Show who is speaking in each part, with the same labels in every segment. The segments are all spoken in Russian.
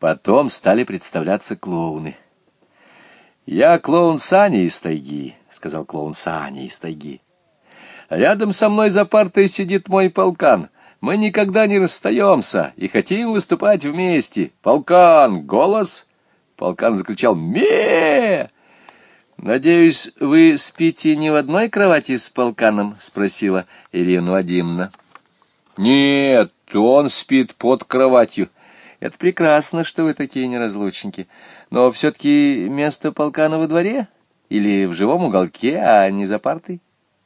Speaker 1: Потом стали представляться клоуны. «Я клоун Саня из тайги», — сказал клоун Саня из тайги. «Рядом со мной за партой сидит мой полкан. Мы никогда не расстаемся и хотим выступать вместе. Полкан, голос!» Полкан закричал «Ме!» «Надеюсь, вы спите не в одной кровати с полканом?» — спросила Ирина Вадимовна. «Нет, он спит под кроватью». «Это прекрасно, что вы такие неразлучники. Но все-таки место полкана во дворе? Или в живом уголке, а не за партой?»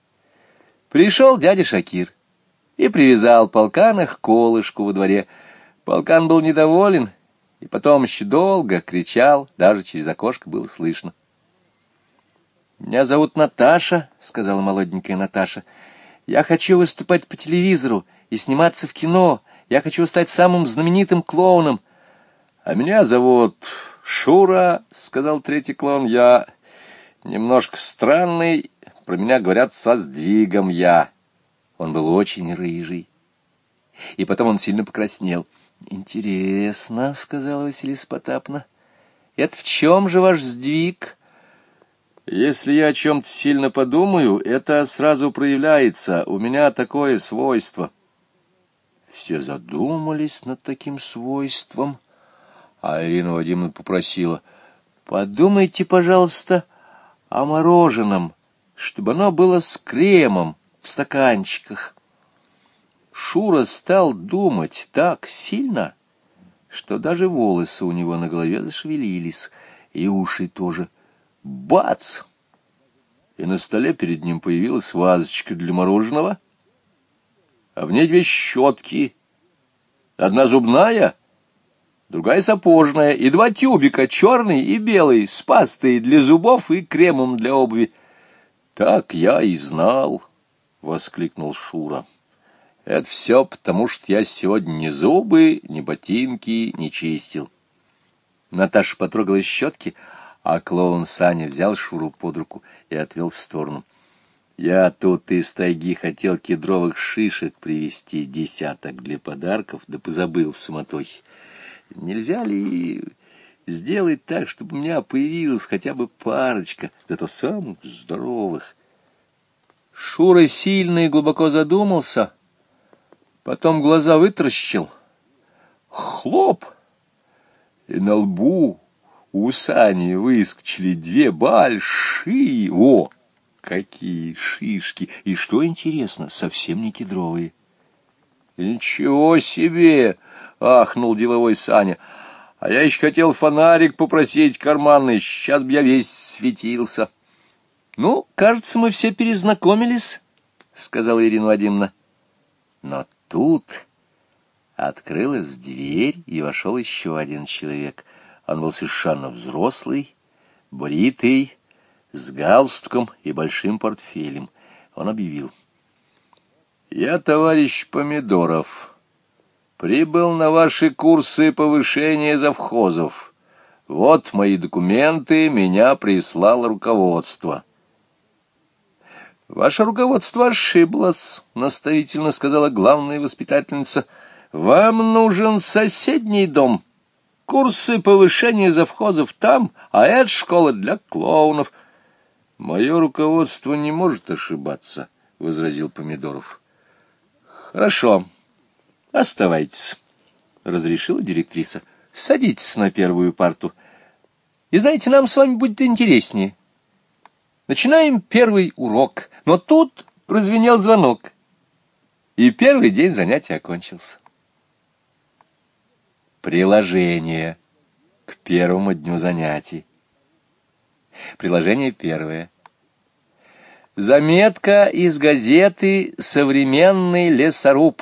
Speaker 1: Пришел дядя Шакир и привязал полкана к колышку во дворе. Полкан был недоволен, и потом еще долго кричал, даже через окошко было слышно. «Меня зовут Наташа», — сказала молоденькая Наташа. «Я хочу выступать по телевизору и сниматься в кино. Я хочу стать самым знаменитым клоуном». «А меня зовут Шура», — сказал третий клоун. «Я немножко странный, про меня говорят со сдвигом я». Он был очень рыжий. И потом он сильно покраснел. «Интересно», — сказала Василиса Потапна. «Это в чем же ваш сдвиг?» «Если я о чем-то сильно подумаю, это сразу проявляется. У меня такое свойство». Все задумались над таким свойством, а Ирина Вадимовна попросила: «Подумайте, пожалуйста, о мороженом, чтобы оно было с кремом в стаканчиках». Шура стал думать так сильно, что даже волосы у него на голове зашевелились, и уши тоже. Бац! И на столе перед ним появилась вазочка для мороженого, а в ней две щетки, одна зубная, другая сапожная, и два тюбика, черный и белый, с пастой для зубов и кремом для обуви. «Так я и знал», — воскликнул Шура. «Это все потому, что я сегодня ни зубы, ни ботинки не чистил». Наташа потрогала щетки, а клоун Саня взял Шуру под руку и отвел в сторону. «Я тут из тайги хотел кедровых шишек привезти 10 для подарков, да позабыл в суматохе. Нельзя ли сделать так, чтобы у меня появилась хотя бы парочка, зато самых здоровых?» Шура сильно и глубоко задумался, потом глаза вытаращил. Хлоп! И на лбу у Сани выскочили две большие... О! Какие шишки! И что интересно, совсем не кедровые. «Ничего себе!» — ахнул деловой Саня. «А я еще хотел фонарик попросить карманный, сейчас бы я весь светился». «Ну, кажется, мы все перезнакомились», — сказала Ирина Вадимовна. Но тут открылась дверь, и вошел еще один человек. Он был совершенно взрослый, бритый, с галстуком и большим портфелем. Он объявил: «Я, товарищ Помидоров, прибыл на ваши курсы повышения завхозов. Вот мои документы, меня прислало руководство». «Ваше руководство ошиблось», — наставительно сказала главная воспитательница. «Вам нужен соседний дом. Курсы повышения завхозов там, а это школа для клоунов». «Мое руководство не может ошибаться», — возразил Помидоров. «Хорошо, оставайтесь», — разрешила директриса. «Садитесь на первую парту. И знаете, нам с вами будет интереснее. Начинаем первый урок». Но тут прозвенел звонок, и первый день занятия окончился. Приложение к первому дню занятий. Приложение первое. Заметка из газеты «Современный лесоруб».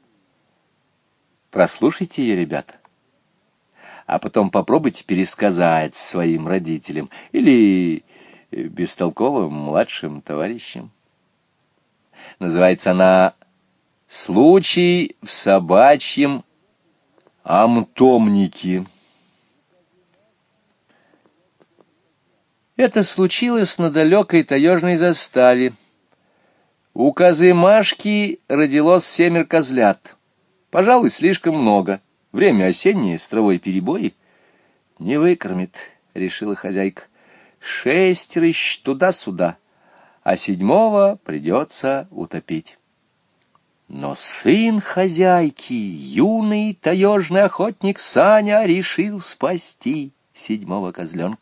Speaker 1: Прослушайте ее, ребята, а потом попробуйте пересказать своим родителям или бестолковым младшим товарищам. Называется она «Случай в собачьем амтомнике». Это случилось на далекой таежной заставе. У козы Машки родилось 7 козлят, пожалуй, слишком много, Время осеннее, с травой перебои. Не выкормит, решила хозяйка. 6 рыщ туда-сюда, а 7-го придется утопить. Но сын хозяйки, юный таежный охотник Саня, решил спасти 7-го козленка.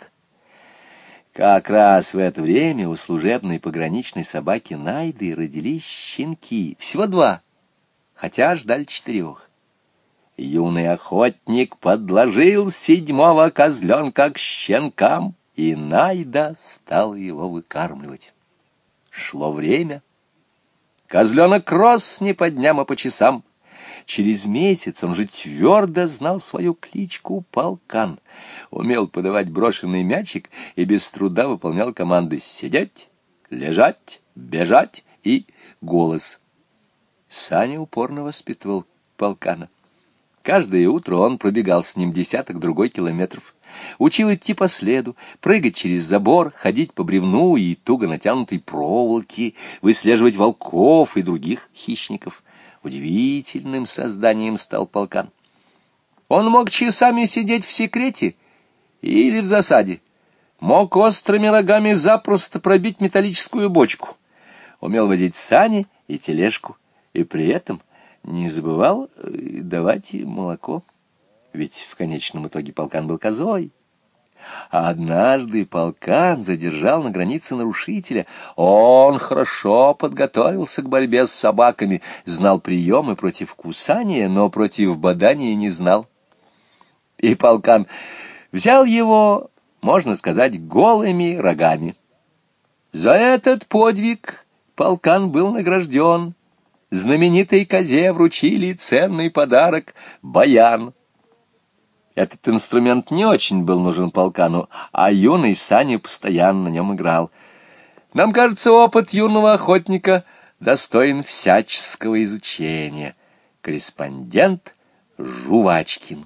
Speaker 1: Как раз в это время у служебной пограничной собаки Найды родились щенки, всего 2, хотя ждали 4. Юный охотник подложил 7-го козленка к щенкам, и Найда стала его выкармливать. Шло время. Козленок рос не по дням, а по часам. Через месяц он же твердо знал свою кличку Полкан, умел подавать брошенный мячик и без труда выполнял команды сидеть, лежать, бежать и голос. Саня упорно воспитывал Полкана. Каждое утро он пробегал с ним 10-другой километров. Учил идти по следу, прыгать через забор, ходить по бревну и туго натянутой проволоке, выслеживать волков и других хищников. Удивительным созданием стал Полкан. Он мог часами сидеть в секрете или в засаде, мог острыми рогами запросто пробить металлическую бочку, умел возить сани и тележку, и при этом не забывал давать им молоко. Ведь в конечном итоге Полкан был козой. А однажды Полкан задержал на границе нарушителя. Он хорошо подготовился к борьбе с собаками, знал приемы против кусания, но против бодания не знал. И Полкан взял его, можно сказать, голыми рогами. За этот подвиг Полкан был награжден. Знаменитой козе вручили ценный подарок — баян. Этот инструмент не очень был нужен Полкану, а юный Саня постоянно на нем играл. Нам кажется, опыт юного охотника достоин всяческого изучения. Корреспондент Жувачкин.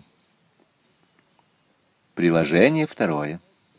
Speaker 1: Приложение 2.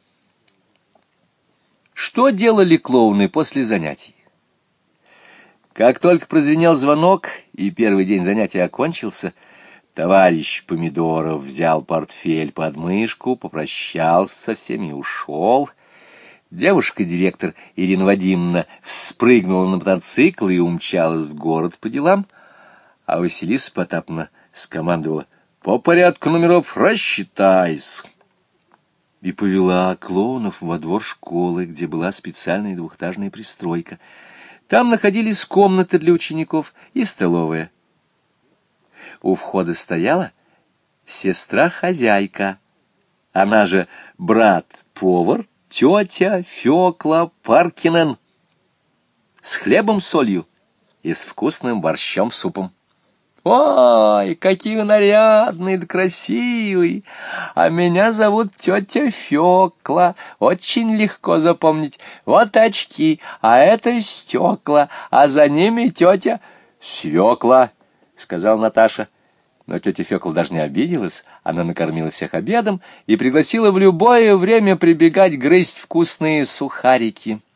Speaker 1: Что делали клоуны после занятий? Как только прозвенел звонок, и первый день занятия окончился, товарищ Помидоров взял портфель под мышку, попрощался со всеми и ушел. Девушка-директор Ирина Вадимовна вспрыгнула на мотоцикл и умчалась в город по делам, а Василиса Потаповна скомандовала: «По порядку номеров рассчитайся!» И повела клоунов во двор школы, где была специальная двухэтажная пристройка. Там находились комнаты для учеников и столовая. У входа стояла сестра-хозяйка, она же брат-повар, тетя Фёкла Паркинен, с хлебом-солью и с вкусным борщом-супом. «Ой, какие вы нарядные да красивые! А меня зовут тетя Фёкла, очень легко запомнить. Вот очки, а это стекла, а за ними тетя Свекла», — сказала Наташа. Но тетя Фёкла даже не обиделась, она накормила всех обедом и пригласила в любое время прибегать грызть вкусные сухарики.